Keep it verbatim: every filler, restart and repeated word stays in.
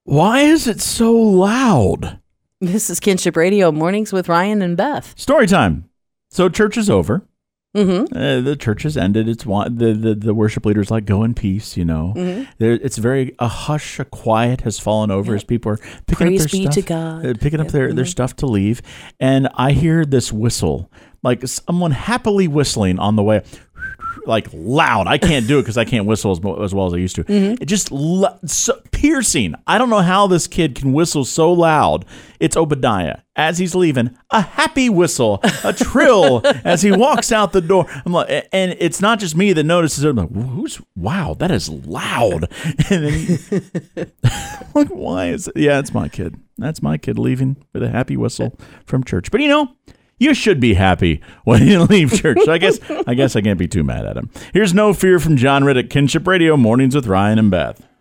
Why is it so loud? This is Kinship Radio, Mornings with Ryan and Beth. Story time. So church is over. Mm-hmm. Uh, the church has ended. It's one, the, the the worship leaders like go in peace. You know, Mm-hmm. there, it's very a hush, a quiet has fallen over Yep. as people are picking Praise up their be stuff, to God. uh, picking up Yep. their, their Mhm. stuff to leave, and I hear this whistle, like someone happily whistling on the way. Like loud. I can't do it because I can't whistle as, mo- as well as I used to. Mm-hmm. It just lo- so piercing. I don't know how this kid can whistle so loud. It's Obadiah as he's leaving. A happy whistle, a trill as he walks out the door. I'm like, and it's not just me that notices it. I'm like, who's? Wow, that is loud. And then, like, why is it? Yeah, it's my kid. That's my kid leaving with a happy whistle from church. But you know. You should be happy when you leave church. So I guess I guess I can't be too mad at him. Here's No Fear from John Riddick, Kinship Radio, Mornings with Ryan and Beth.